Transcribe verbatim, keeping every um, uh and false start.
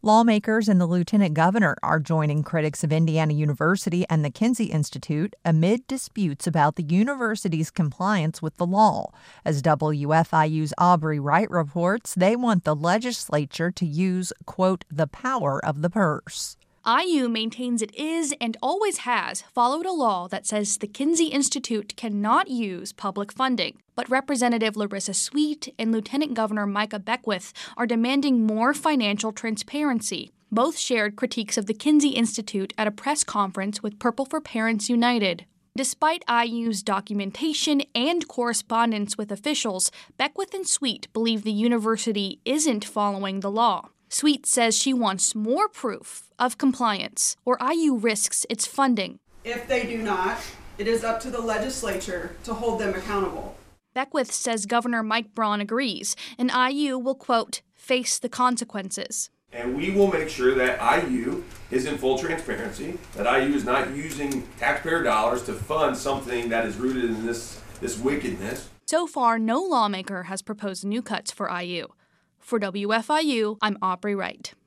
Lawmakers and the lieutenant governor are joining critics of Indiana University and the Kinsey Institute amid disputes about the university's compliance with the law. As W F I U's Aubrey Wright reports, they want the legislature to use, quote, the power of the purse. I U maintains it is and always has followed a law that says the Kinsey Institute cannot use public funding. But Representative Larissa Sweet and Lieutenant Governor Micah Beckwith are demanding more financial transparency. Both shared critiques of the Kinsey Institute at a press conference with Purple for Parents United. Despite I U's documentation and correspondence with officials, Beckwith and Sweet believe the university isn't following the law. Sweet says she wants more proof of compliance, or I U risks its funding. If they do not, it is up to the legislature to hold them accountable. Beckwith says Governor Mike Braun agrees, and I U will, quote, face the consequences. And we will make sure that I U is in full transparency, that I U is not using taxpayer dollars to fund something that is rooted in this, this wickedness. So far, no lawmaker has proposed new cuts for I U. For W F I U, I'm Aubrey Wright.